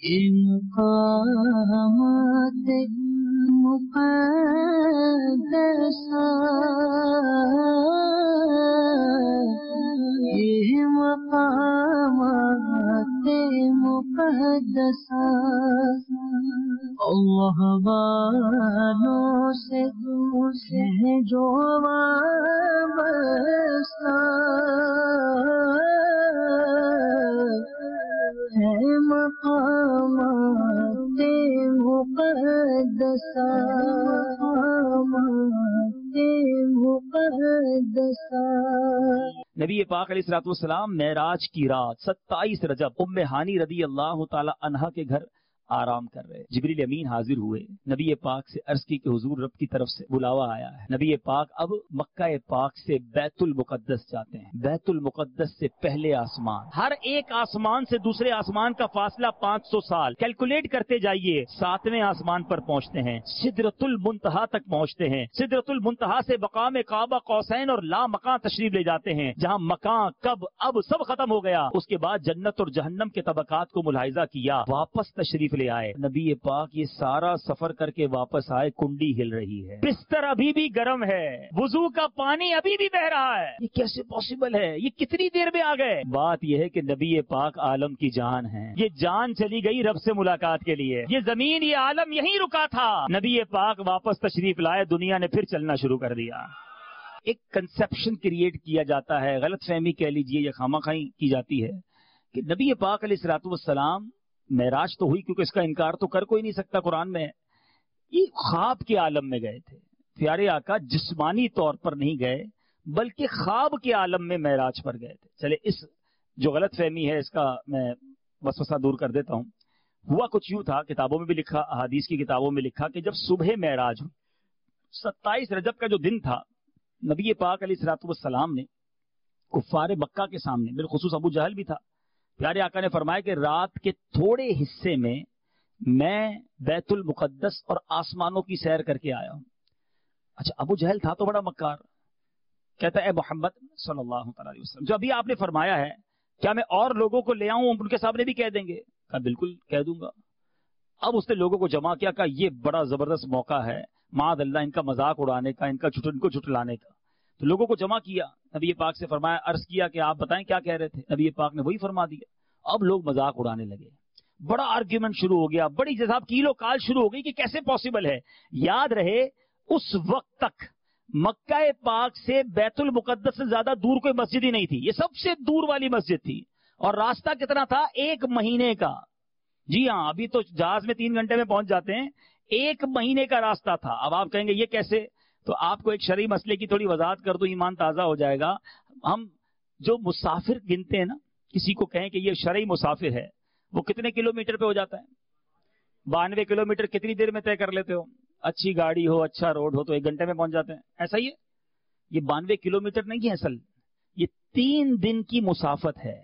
مقامات مقدسہ یہ مقامات مقدسہ اللہ والوں سے جو وابستہ ہے مقامات مقدسہ مقدسہ۔ نبی پاک علیہ الصلوۃ والسلام معراج کی رات 27 رجب ام ہانی رضی اللہ تعالی عنہا کے گھر آرام کر رہے، جبریل امین حاضر ہوئے، نبی پاک سے عرض کی کہ حضور رب کی طرف سے بلاوا آیا ہے۔ نبی پاک اب مکہ پاک سے بیت المقدس جاتے ہیں، بیت المقدس سے پہلے آسمان، ہر ایک آسمان سے دوسرے آسمان کا فاصلہ 500 سال، کیلکولیٹ کرتے جائیے، 7ویں آسمان پر پہنچتے ہیں، سدرۃ المنتہا تک پہنچتے ہیں، سدرۃ المنتہا سے مقام کعبہ قوسین اور لا مکان تشریف لے جاتے ہیں، جہاں مکان کب اب سب ختم ہو گیا، اس کے بعد جنت اور جہنم کے طبقات کو ملاحظہ کیا، واپس تشریف لے آئے۔ نبی پاک یہ سارا سفر کر کے واپس آئے، کنڈی ہل رہی ہے، بستر ابھی بھی گرم ہے، وضو کا پانی ابھی بھی بہ رہا ہے، یہ کیسے پاسبل ہے؟ یہ کتنی دیر میں آ گئے؟ بات یہ ہے کہ نبی پاک عالم کی جان ہے، یہ جان چلی گئی رب سے ملاقات کے لیے، یہ زمین یہ عالم یہیں رکا تھا، نبی پاک واپس تشریف لائے، دنیا نے پھر چلنا شروع کر دیا۔ ایک کنسپشن کریٹ کیا جاتا ہے، غلط فہمی کہہ لیجئے یا خامخواہی کی جاتی ہے کہ نبی پاک علیہ الصلوۃ والسلام معراج تو ہوئی، کیونکہ اس کا انکار تو کر کوئی نہیں سکتا، قرآن میں یہ خواب کے عالم میں گئے تھے۔ پیارے آقا جسمانی طور پر نہیں گئے بلکہ خواب کے عالم میں معراج پر گئے تھے۔ چلے اس جو غلط فہمی ہے اس کا میں وسوسہ دور کر دیتا ہوں۔ ہوا کچھ یوں تھا، کتابوں میں بھی لکھا، احادیث کی کتابوں میں لکھا کہ جب صبح معراج ہوئی، 27 رجب کا جو دن تھا، نبی پاک علیہ الصلوۃ والسلام نے کفار مکہ کے سامنے، بالخصوص ابو جہل بھی تھا، پیارے آقا نے فرمایا کہ رات کے تھوڑے حصے میں بیت المقدس اور آسمانوں کی سیر کر کے آیا ہوں۔ اچھا، ابو جہل تھا تو بڑا مکار، کہتا ہے اے محمد صلی اللہ علیہ وسلم، جو ابھی آپ نے فرمایا ہے کیا میں اور لوگوں کو لے آؤں، ان کے سامنے بھی کہہ دیں گے؟ کہا بالکل کہہ دوں گا۔ اب اس نے لوگوں کو جمع کیا، کہا یہ بڑا زبردست موقع ہے معاذ اللہ ان کا مذاق اڑانے کا، ان کو جھٹلانے کا۔ تو لوگوں کو جمع کیا، نبی پاک سے فرمایا، عرض کیا کہ آپ بتائیں کیا کہہ رہے تھے؟ نبی پاک نے وہی فرما دیا۔ اب لوگ مذاق اڑانے لگے، بڑا آرگیومنٹ شروع ہو گیا، بڑی جزاب کیلو کال شروع ہو گئی کہ کیسے پاسبل ہے۔ یاد رہے اس وقت تک مکہ پاک سے بیت المقدس سے زیادہ دور کوئی مسجد ہی نہیں تھی، یہ سب سے دور والی مسجد تھی، اور راستہ کتنا تھا؟ 1 مہینے کا۔ جی ہاں، ابھی تو جہاز میں 3 گھنٹے میں پہنچ جاتے ہیں، 1 مہینے کا راستہ تھا۔ اب آپ کہیں گے یہ کیسے؟ تو آپ کو ایک شرعی مسئلے کی تھوڑی وضاحت کر دوں، ایمان تازہ ہو جائے گا۔ ہم جو مسافر گنتے ہیں نا، کسی کو کہیں کہ یہ شرعی مسافر ہے، وہ کتنے کلومیٹر پہ ہو جاتا ہے؟ 92 کلومیٹر کتنی دیر میں طے کر لیتے ہو؟ اچھی گاڑی ہو، اچھا روڈ ہو تو 1 گھنٹے میں پہنچ جاتے ہیں، ایسا ہی ہے؟ یہ 92 کلومیٹر نہیں ہے اصل، یہ 3 دن کی مسافت ہے۔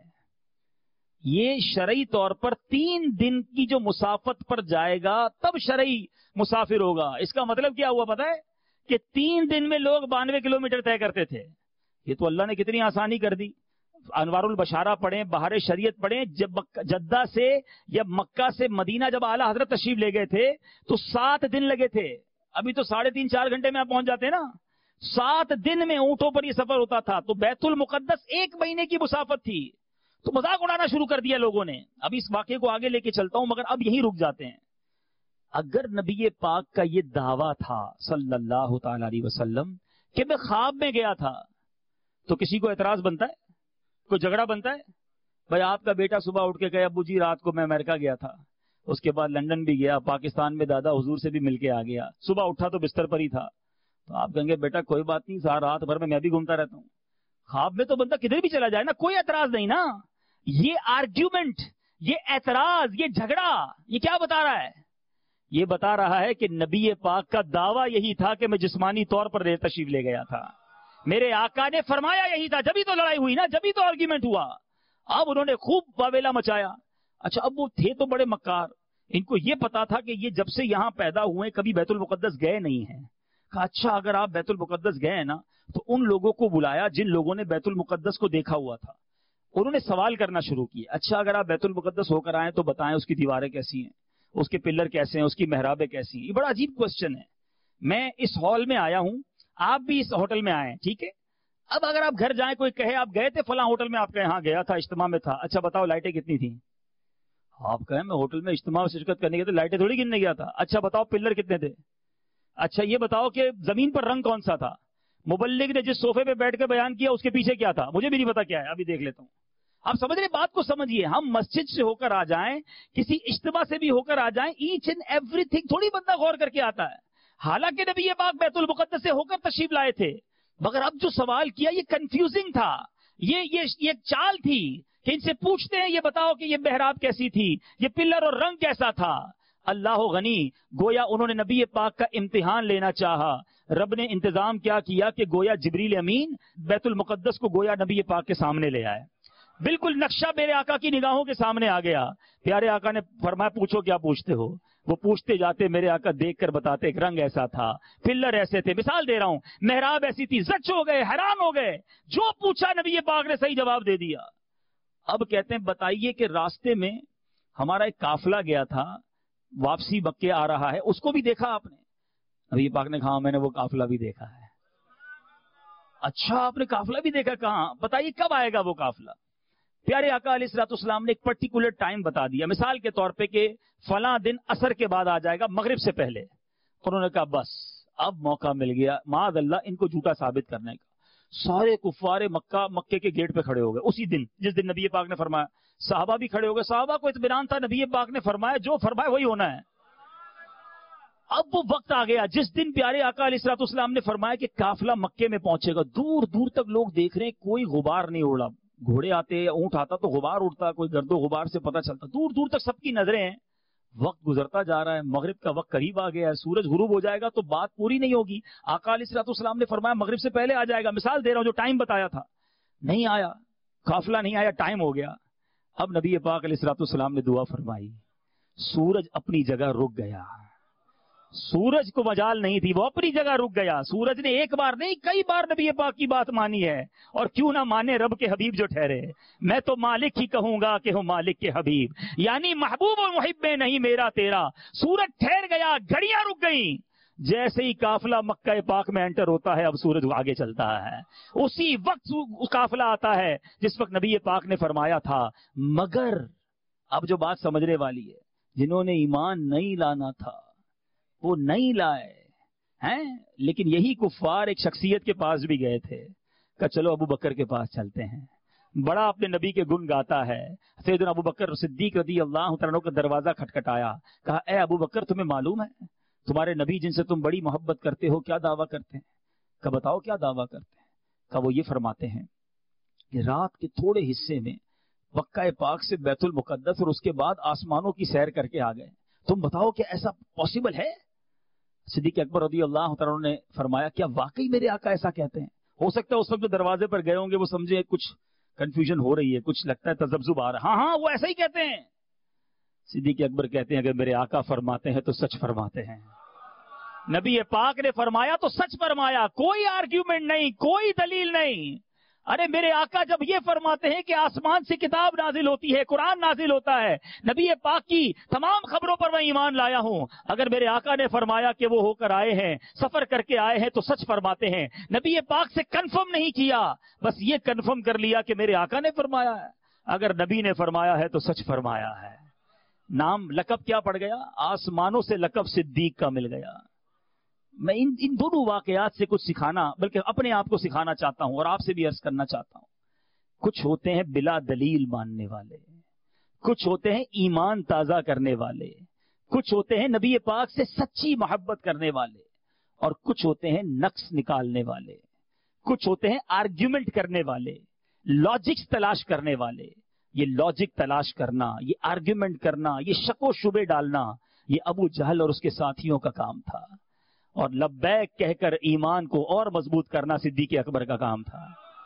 یہ شرعی طور پر 3 دن کی جو مسافت پر جائے گا تب شرعی مسافر ہوگا۔ اس کا مطلب کیا ہوا پتہ ہے؟ کہ 3 دن میں لوگ 92 کلومیٹر طے کرتے تھے۔ یہ تو اللہ نے کتنی آسانی کر دی۔ انوار البشارہ پڑھیں، بہار شریعت پڑھیں، جب جدہ سے یا مکہ سے مدینہ جب اعلیٰ حضرت تشریف لے گئے تھے تو 7 دن لگے تھے، ابھی تو 3.5-4 گھنٹے میں آپ پہنچ جاتے ہیں نا۔ 7 دن میں اونٹوں پر یہ سفر ہوتا تھا، تو بیت المقدس 1 مہینے کی مسافت تھی۔ تو مذاق اڑانا شروع کر دیا لوگوں نے۔ اب اس واقعے کو آگے لے کے چلتا ہوں، مگر اب یہیں رک جاتے ہیں۔ اگر نبی پاک کا یہ دعویٰ تھا صلی اللہ تعالی علیہ وسلم کہ میں خواب میں گیا تھا، تو کسی کو اعتراض بنتا ہے؟ کوئی جھگڑا بنتا ہے؟ بھائی آپ کا بیٹا صبح اٹھ کے کہے ابو جی رات کو میں امریکہ گیا تھا، اس کے بعد لندن بھی گیا، پاکستان میں دادا حضور سے بھی مل کے آ گیا، صبح اٹھا تو بستر پر ہی تھا، تو آپ کہیں گے بیٹا کوئی بات نہیں، رات بھر میں بھی گھومتا رہتا ہوں۔ خواب میں تو بندہ کدھر بھی چلا جائے نا، کوئی اعتراض نہیں نا۔ یہ آرگیومنٹ، یہ اعتراض، یہ جھگڑا، یہ کیا بتا رہا ہے؟ یہ بتا رہا ہے کہ نبی پاک کا دعویٰ یہی تھا کہ میں جسمانی طور پر تشریف لے گیا تھا، میرے آقا نے فرمایا یہی تھا، جبھی تو لڑائی ہوئی نا، جبھی تو آرگیومنٹ ہوا۔ اب انہوں نے خوب واویلا مچایا۔ اچھا، اب وہ تھے تو بڑے مکار، ان کو یہ پتا تھا کہ یہ جب سے یہاں پیدا ہوئے کبھی بیت المقدس گئے نہیں ہیں۔ کہا اچھا اگر آپ بیت المقدس گئے ہیں نا تو ان لوگوں کو بلایا جن لوگوں نے بیت المقدس کو دیکھا ہوا تھا، انہوں نے سوال کرنا شروع کیا، اچھا اگر آپ بیت المقدس ہو کر آئیں تو بتائیں اس کی دیواریں کیسی ہیں، اس کے پلر کیسے ہیں، اس کی محرابیں کیسی ہیں. یہ بڑا عجیب کوشچن ہے. میں اس ہال میں آیا ہوں، آپ بھی اس ہوٹل میں آئے، ٹھیک ہے. اب اگر آپ گھر جائیں، کوئی کہے آپ گئے تھے فلاں ہوٹل میں، آپ کہیں ہاں گیا تھا، اجتماع میں تھا، اچھا بتاؤ لائٹیں کتنی تھیں؟ آپ کہیں میں ہوٹل میں اجتماع میں شرکت کرنے گیا تو لائٹیں تھوڑی گننے گیا تھا. اچھا بتاؤ پلر کتنے تھے؟ اچھا یہ بتاؤ کہ زمین پر رنگ کون سا تھا؟ مبلغ نے جس صوفے پہ بیٹھ کے بیان کیا اس کے پیچھے کیا تھا؟ مجھے بھی نہیں پتا کیا ہے، ابھی دیکھ لیتا ہوں. آپ سمجھ رہے بات کو سمجھیے. ہم مسجد سے ہو کر آ جائیں، کسی اجتماع سے بھی ہو کر آ جائیں، ایچ اینڈ ایوری تھنگ تھوڑی بندہ غور کر کے آتا ہے. حالانکہ نبی پاک بیت المقدس سے ہو کر تشریف لائے تھے، مگر اب جو سوال کیا یہ کنفیوزنگ تھا. یہ ایک چال تھی کہ ان سے پوچھتے ہیں یہ بتاؤ کہ یہ محراب کیسی تھی، یہ پلر اور رنگ کیسا تھا. اللہ غنی، گویا انہوں نے نبی پاک کا امتحان لینا چاہا. رب نے انتظام کیا کہ گویا جبریل امین بیت المقدس کو گویا نبی پاک کے سامنے لے آئے. بالکل نقشہ میرے آقا کی نگاہوں کے سامنے آ گیا. پیارے آقا نے فرمایا پوچھو کیا پوچھتے ہو. وہ پوچھتے جاتے، میرے آقا دیکھ کر بتاتے، ایک رنگ ایسا تھا، پلر ایسے تھے، مثال دے رہا ہوں، محراب ایسی تھی. زچ ہو گئے، حیران ہو گئے. جو پوچھا نبی پاک نے صحیح جواب دے دیا. اب کہتے ہیں بتائیے کہ راستے میں ہمارا ایک قافلہ گیا تھا، واپسی مکے آ رہا ہے، اس کو بھی دیکھا آپ نے؟ نبی پاک نے کہا میں نے وہ قافلہ بھی دیکھا ہے. اچھا آپ نے قافلہ بھی دیکھا، کہاں؟ بتائیے کب آئے گا وہ قافلہ؟ پیارے آقا علیہ الصلوۃ والسلام نے ایک پرٹیکولر ٹائم بتا دیا، مثال کے طور پہ کہ فلاں دن عصر کے بعد آ جائے گا، مغرب سے پہلے. انہوں نے کہا بس اب موقع مل گیا معاذ اللہ ان کو جھوٹا ثابت کرنے کا. سارے کفار مکے کے گیٹ پہ کھڑے ہو گئے اسی دن جس دن نبی پاک نے فرمایا. صحابہ بھی کھڑے ہو گئے، صحابہ کو اطمینان تھا نبی پاک نے فرمایا، جو فرمایا وہی ہونا ہے. اب وہ وقت آ گیا جس دن پیارے آقا علیہ الصلوۃ والسلام نے فرمایا کہ قافلہ مکے میں پہنچے گا. دور دور تک لوگ دیکھ رہے ہیں، کوئی غبار نہیں اڑا. گھوڑے آتے یا اونٹ آتا تو غبار اڑتا، کوئی گرد و غبار سے پتہ چلتا. دور دور تک سب کی نظریں ہیں. وقت گزرتا جا رہا ہے، مغرب کا وقت قریب آ گیا ہے، سورج غروب ہو جائے گا تو بات پوری نہیں ہوگی. آقا علیہ الصلوۃ والسلام نے فرمایا مغرب سے پہلے آ جائے گا. مثال دے رہا ہوں جو ٹائم بتایا تھا، نہیں آیا، قافلہ نہیں آیا، ٹائم ہو گیا. اب نبی پاک علیہ الصلوۃ والسلام نے دعا فرمائی، سورج اپنی جگہ رک گیا. سورج کو مجال نہیں تھی، وہ اپنی جگہ رک گیا. سورج نے ایک بار نہیں کئی بار نبی پاک کی بات مانی ہے، اور کیوں نہ مانے رب کے حبیب جو ٹھہرے. میں تو مالک ہی کہوں گا کہ ہو مالک کے حبیب، یعنی محبوب و محب میں نہیں میرا تیرا. سورج ٹھہر گیا، گھڑیاں رک گئیں. جیسے ہی قافلہ مکہ پاک میں انٹر ہوتا ہے اب سورج آگے چلتا ہے. اسی وقت قافلہ آتا ہے جس وقت نبی پاک نے فرمایا تھا. مگر اب جو بات سمجھنے والی ہے، جنہوں نے ایمان نہیں لانا تھا وہ نہیں لائے ہیں. لیکن یہی کفار ایک شخصیت کے پاس بھی گئے تھے، کہ چلو ابو بکر کے پاس چلتے ہیں، بڑا اپنے نبی کے گن گاتا ہے. سیدنا ابو بکر صدیق رضی اللہ تعالیٰ عنہ کا دروازہ کھٹکھٹایا، کہا اے ابو بکر تمہیں معلوم ہے تمہارے نبی جن سے تم بڑی محبت کرتے ہو کیا دعویٰ کرتے ہیں؟ کہ بتاؤ کیا دعویٰ کرتے ہیں؟ کہ وہ یہ فرماتے ہیں کہ رات کے تھوڑے حصے میں مکہ پاک سے بیت المقدس اور اس کے بعد آسمانوں کی سیر کر کے آ گئے. تم بتاؤ کہ ایسا پاسبل ہے؟ صدیق اکبر رضی اللہ تعالیٰ عنہ نے فرمایا کیا واقعی میرے آقا ایسا کہتے ہیں؟ ہو سکتا ہے اس وقت جو دروازے پر گئے ہوں گے وہ سمجھے کچھ کنفیوژن ہو رہی ہے، کچھ لگتا ہے تذبذب آ رہا ہے. ہاں وہ ایسا ہی کہتے ہیں. صدیق اکبر کہتے ہیں اگر میرے آقا فرماتے ہیں تو سچ فرماتے ہیں. نبی پاک نے فرمایا تو سچ فرمایا، کوئی آرگیومنٹ نہیں، کوئی دلیل نہیں. ارے میرے آقا جب یہ فرماتے ہیں کہ آسمان سے کتاب نازل ہوتی ہے، قرآن نازل ہوتا ہے، نبی پاک کی تمام خبروں پر میں ایمان لایا ہوں. اگر میرے آقا نے فرمایا کہ وہ ہو کر آئے ہیں، سفر کر کے آئے ہیں تو سچ فرماتے ہیں. نبی پاک سے کنفرم نہیں کیا، بس یہ کنفرم کر لیا کہ میرے آقا نے فرمایا ہے. اگر نبی نے فرمایا ہے تو سچ فرمایا ہے. نام لقب کیا پڑ گیا؟ آسمانوں سے لقب صدیق کا مل گیا. میں ان دونوں واقعات سے کچھ سکھانا بلکہ اپنے آپ کو سکھانا چاہتا ہوں اور آپ سے بھی عرض کرنا چاہتا ہوں. کچھ ہوتے ہیں بلا دلیل ماننے والے، کچھ ہوتے ہیں ایمان تازہ کرنے والے، کچھ ہوتے ہیں نبی پاک سے سچی محبت کرنے والے، اور کچھ ہوتے ہیں نقص نکالنے والے، کچھ ہوتے ہیں آرگیومنٹ کرنے والے، لاجکس تلاش کرنے والے. یہ لاجک تلاش کرنا، یہ آرگیومنٹ کرنا، یہ شک و شبے ڈالنا، یہ ابو جہل اور اس کے ساتھیوں کا کام تھا. اور لبیک کہہ کر ایمان کو اور مضبوط کرنا صدیق اکبر کا کام تھا.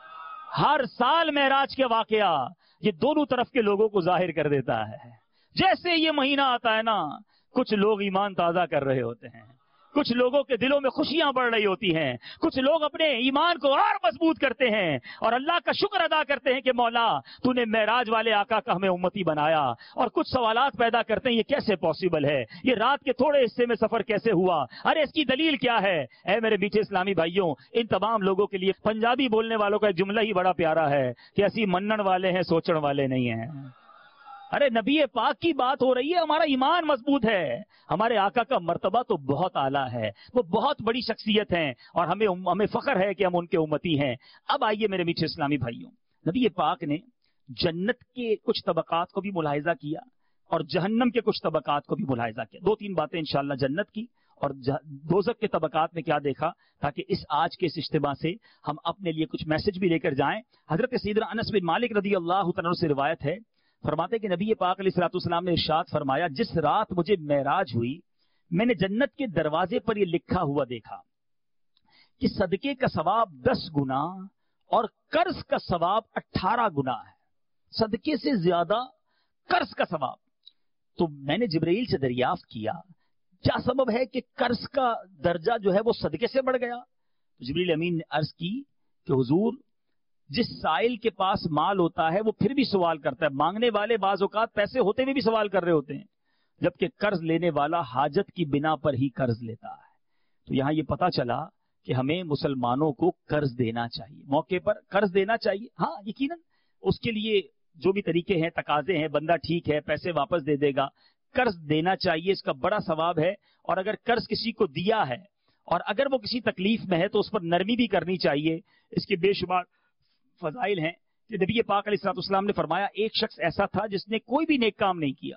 ہر سال معراج کے واقعہ یہ دونوں طرف کے لوگوں کو ظاہر کر دیتا ہے. جیسے یہ مہینہ آتا ہے نا، کچھ لوگ ایمان تازہ کر رہے ہوتے ہیں، کچھ لوگوں کے دلوں میں خوشیاں بڑھ رہی ہوتی ہیں، کچھ لوگ اپنے ایمان کو اور مضبوط کرتے ہیں اور اللہ کا شکر ادا کرتے ہیں کہ مولا تو نے معراج والے آقا کا ہمیں امتی بنایا، اور کچھ سوالات پیدا کرتے ہیں یہ کیسے پاسبل ہے، یہ رات کے تھوڑے حصے میں سفر کیسے ہوا، ارے اس کی دلیل کیا ہے؟ اے میرے میٹھے اسلامی بھائیوں، ان تمام لوگوں کے لیے پنجابی بولنے والوں کا ایک جملہ ہی بڑا پیارا ہے کہ اسی منن والے ہیں سوچن والے نہیں ہیں۔ ارے نبی پاک کی بات ہو رہی ہے، ہمارا ایمان مضبوط ہے، ہمارے آقا کا مرتبہ تو بہت اعلیٰ ہے، وہ بہت بڑی شخصیت ہیں اور ہمیں فخر ہے کہ ہم ان کے امتی ہیں۔ اب آئیے میرے میٹھے اسلامی بھائیوں، نبی پاک نے جنت کے کچھ طبقات کو بھی ملاحظہ کیا اور جہنم کے کچھ طبقات کو بھی ملاحظہ کیا۔ دو تین باتیں انشاءاللہ جنت کی اور دوزخ کے طبقات میں کیا دیکھا، تاکہ آج کے اس اجتماع سے ہم اپنے لیے کچھ میسج بھی لے کر جائیں۔ حضرت سیدنا انس بن مالک رضی اللہ عنہ سے روایت ہے، فرماتے کہ نبی پاک علیہ الصلوۃ والسلام نے ارشاد فرمایا، جس رات مجھے معراج ہوئی میں نے جنت کے دروازے پر یہ لکھا ہوا دیکھا کہ صدقے کا ثواب 10 گنا اور قرض کا ثواب 18 گنا ہے، صدقے سے زیادہ قرض کا ثواب۔ تو میں نے جبرائیل سے دریافت کیا کیا سبب ہے کہ قرض کا درجہ جو ہے وہ صدقے سے بڑھ گیا؟ تو جبرائیل امین نے عرض کی کہ حضور، جس سائل کے پاس مال ہوتا ہے وہ پھر بھی سوال کرتا ہے، مانگنے والے بعض اوقات پیسے ہوتے ہوئے بھی سوال کر رہے ہوتے ہیں، جبکہ قرض لینے والا حاجت کی بنا پر ہی قرض لیتا ہے۔ تو یہاں یہ پتا چلا کہ ہمیں مسلمانوں کو قرض دینا چاہیے، موقع پر قرض دینا چاہیے۔ ہاں یقیناً اس کے لیے جو بھی طریقے ہیں، تقاضے ہیں، بندہ ٹھیک ہے پیسے واپس دے دے گا، قرض دینا چاہیے، اس کا بڑا ثواب ہے۔ اور اگر قرض کسی کو دیا ہے اور اگر وہ کسی تکلیف میں ہے تو اس پر نرمی بھی کرنی چاہیے، اس کے بے شمار فضائل ہیں کہ نبی پاک علیہ الصلوۃ والسلام نے فرمایا، ایک شخص ایسا تھا جس نے کوئی بھی نیک کام نہیں کیا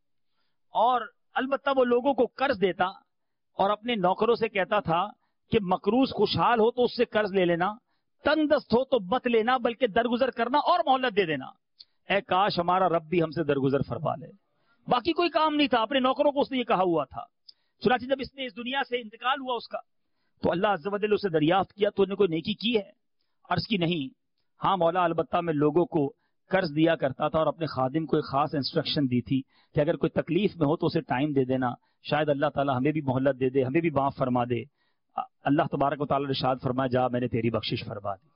اور البتہ وہ لوگوں کو قرض دیتا اور اپنے نوکروں سے کہتا تھا کہ مقروض خوشحال ہو تو اس سے قرض لے لینا، تنگ دست ہو تو مت لینا بلکہ درگزر کرنا اور مہلت دے دینا۔ اے کاش ہمارا رب بھی ہم سے درگزر فرما لے۔ باقی کوئی کام نہیں تھا، اپنے نوکروں کو اس نے یہ کہا ہوا تھا۔ چنانچہ جب اس نے اس دنیا سے انتقال ہوا اس کا، تو اللہ عز و جل اسے دریافت کیا، تو نے کوئی نیکی کی ہے؟ عرض کی نہیں۔ ہاں مولا، البتہ میں لوگوں کو قرض دیا کرتا تھا اور اپنے خادم کو ایک خاص انسٹرکشن دی تھی کہ اگر کوئی تکلیف میں ہو تو اسے ٹائم دے دینا، شاید اللہ تعالیٰ ہمیں بھی مہلت دے دے، ہمیں بھی معاف فرما دے۔ اللہ تبارک و تعالیٰ نے ارشاد فرمایا، جا میں نے تیری بخشش فرما دی۔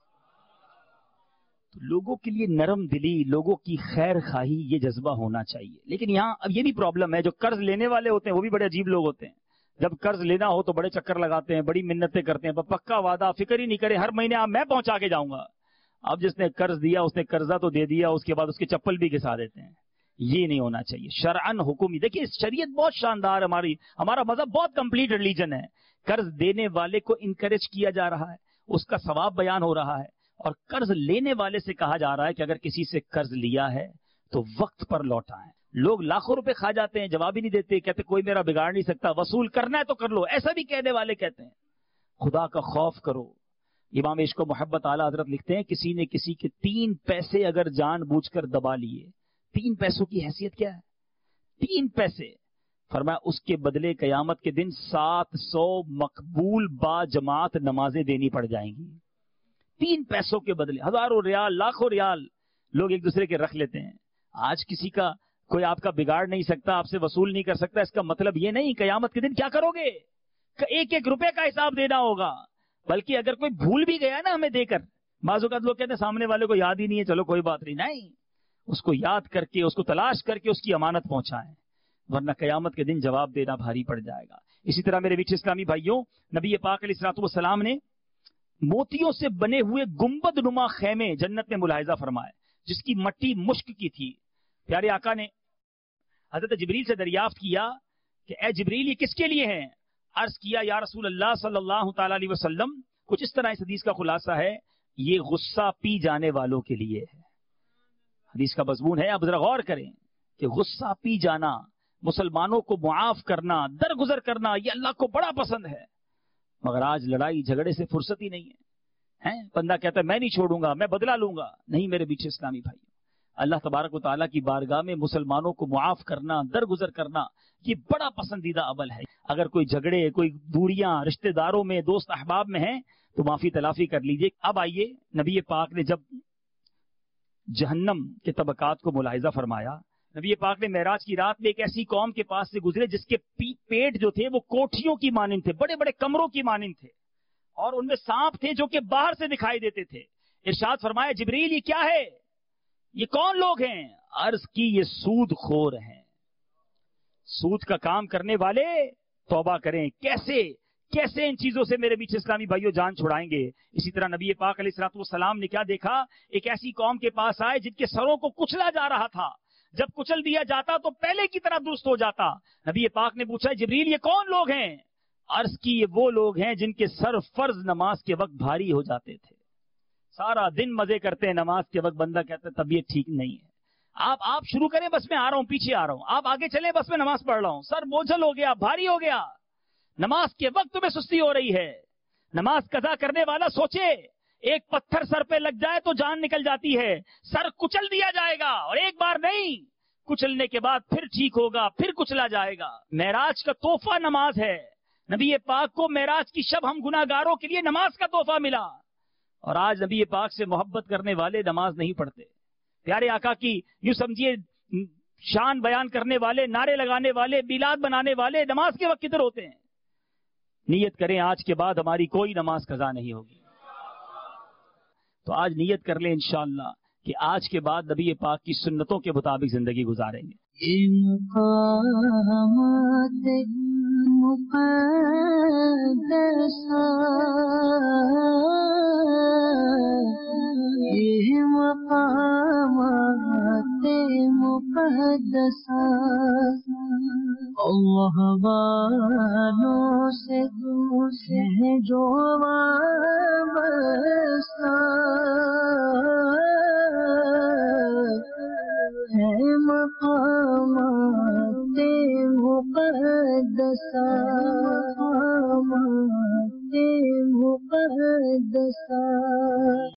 تو لوگوں کے لیے نرم دلی، لوگوں کی خیر خواہی، یہ جذبہ ہونا چاہیے۔ لیکن یہاں اب یہ بھی پرابلم ہے، جو قرض لینے والے ہوتے ہیں وہ بھی بڑے عجیب لوگ ہوتے ہیں۔ جب قرض لینا ہو تو بڑے چکر لگاتے ہیں، بڑی منتیں کرتے ہیں، پکا وعدہ، فکر ہی نہیں کرے، ہر مہینے آپ میں پہنچا کے جاؤں گا۔ اب جس نے قرض دیا اس نے قرضہ تو دے دیا، اس کے بعد اس کے چپل بھی گھسا دیتے ہیں۔ یہ نہیں ہونا چاہیے۔ شرعن حکم، دیکھیے شریعت بہت شاندار، ہمارا مذہب بہت کمپلیٹ ریلیجن ہے۔ قرض دینے والے کو انکریج کیا جا رہا ہے، اس کا ثواب بیان ہو رہا ہے، اور قرض لینے والے سے کہا جا رہا ہے کہ اگر کسی سے قرض لیا ہے تو وقت پر لوٹائیں۔ لوگ لاکھوں روپے کھا جاتے ہیں، جواب ہی نہیں دیتے، کہتے کوئی میرا بگاڑ نہیں سکتا، وصول کرنا ہے تو کر لو، ایسا بھی کہنے والے کہتے ہیں۔ خدا کا خوف کرو۔ امام عشق و محبت اعلیٰ حضرت لکھتے ہیں، کسی نے کسی کے 3 پیسے اگر جان بوجھ کر دبا لیے، 3 پیسوں کی حیثیت کیا ہے؟ 3 پیسے، فرمایا اس کے بدلے قیامت کے دن 700 مقبول با جماعت نمازیں دینی پڑ جائیں گی۔ 3 پیسوں کے بدلے ہزاروں ریال، لاکھوں ریال لوگ ایک دوسرے کے رکھ لیتے ہیں۔ آج کسی کا کوئی آپ کا بگاڑ نہیں سکتا، آپ سے وصول نہیں کر سکتا، اس کا مطلب یہ نہیں قیامت کے دن کیا کرو گے، ایک ایک روپے کا حساب دینا ہوگا۔ بلکہ اگر کوئی بھول بھی گیا نا ہمیں دے کر، بعض اوقات لوگ کہتے ہیں سامنے والے کو یاد ہی نہیں ہے، چلو کوئی بات نہیں، اس کو یاد کر کے، اس کو تلاش کر کے اس کی امانت پہنچائیں، ورنہ قیامت کے دن جواب دینا بھاری پڑ جائے گا۔ اسی طرح میرے میٹھے اسلامی بھائیوں، نبی پاک علیہ الصلوۃ والسلام نے موتیوں سے بنے ہوئے گنبد نما خیمے جنت میں ملاحظہ فرمائے، جس کی مٹی مشک کی تھی۔ پیارے آقا نے حضرت جبریل سے دریافت کیا کہ اے جبریل یہ کس کے لیے ہیں؟ عرض کیا یا رسول اللہ صلی اللہ تعالی علیہ وسلم، کچھ اس طرح اس حدیث کا خلاصہ ہے، یہ غصہ پی جانے والوں کے لیے ہے۔ حدیث کا مضمون ہے، اب ذرا غور کریں کہ غصہ پی جانا، مسلمانوں کو معاف کرنا، درگزر کرنا، یہ اللہ کو بڑا پسند ہے۔ مگر آج لڑائی جھگڑے سے فرصت ہی نہیں ہے، بندہ کہتا ہے میں نہیں چھوڑوں گا، میں بدلہ لوں گا۔ نہیں میرے بیچ اسلامی بھائی، اللہ تبارک و تعالیٰ کی بارگاہ میں مسلمانوں کو معاف کرنا، درگزر کرنا، یہ بڑا پسندیدہ عمل ہے۔ اگر کوئی جھگڑے، کوئی دوریاں رشتہ داروں میں، دوست احباب میں ہیں تو معافی تلافی کر لیجئے۔ اب آئیے، نبی پاک نے جب جہنم کے طبقات کو ملاحظہ فرمایا، نبی پاک نے معراج کی رات میں ایک ایسی قوم کے پاس سے گزرے جس کے پیٹ جو تھے وہ کوٹھیوں کی مانند تھے، بڑے بڑے کمروں کی مانند تھے، اور ان میں سانپ تھے جو کہ باہر سے دکھائی دیتے تھے۔ ارشاد فرمایا جبریل یہ کیا ہے، یہ کون لوگ ہیں؟ عرض کی یہ سود خور ہیں، سود کا کام کرنے والے۔ توبہ کریں، کیسے ان چیزوں سے میرے بیچ اسلامی بھائیوں جان چھڑائیں گے۔ اسی طرح نبی پاک علیہ الصلوۃ والسلام نے کیا دیکھا، ایک ایسی قوم کے پاس آئے جن کے سروں کو کچلا جا رہا تھا، جب کچل دیا جاتا تو پہلے کی طرح درست ہو جاتا۔ نبی پاک نے پوچھا جبریل یہ کون لوگ ہیں؟ عرض کی یہ وہ لوگ ہیں جن کے سر فرض نماز کے وقت بھاری ہو جاتے تھے، سارا دن مزے کرتے ہیں، نماز کے وقت بندہ کہتا ہے طبیعت ٹھیک نہیں ہے، آپ شروع کریں بس میں آ رہا ہوں، پیچھے آ رہا ہوں، آپ آگے چلیں بس میں نماز پڑھ رہا ہوں، سر بوجھل ہو گیا، بھاری ہو گیا، نماز کے وقت تمہیں سستی ہو رہی ہے۔ نماز قضا کرنے والا سوچے، ایک پتھر سر پہ لگ جائے تو جان نکل جاتی ہے، سر کچل دیا جائے گا، اور ایک بار نہیں، کچلنے کے بعد پھر ٹھیک ہوگا، پھر کچلا جائے گا۔ معراج کا تحفہ نماز ہے، نبی پاک کو معراج کی شب ہم گناہگاروں کے لیے نماز کا تحفہ ملا، اور آج نبی پاک سے محبت کرنے والے نماز نہیں پڑھتے۔ پیارے آقا کی یوں سمجھیے شان بیان کرنے والے، نعرے لگانے والے، میلاد بنانے والے نماز کے وقت کدھر ہوتے ہیں؟ نیت کریں آج کے بعد ہماری کوئی نماز قضا نہیں ہوگی۔ تو آج نیت کر لیں انشاءاللہ کہ آج کے بعد نبی پاک کی سنتوں کے مطابق زندگی گزاریں گے۔ اللہ والوں سے جو وابستہ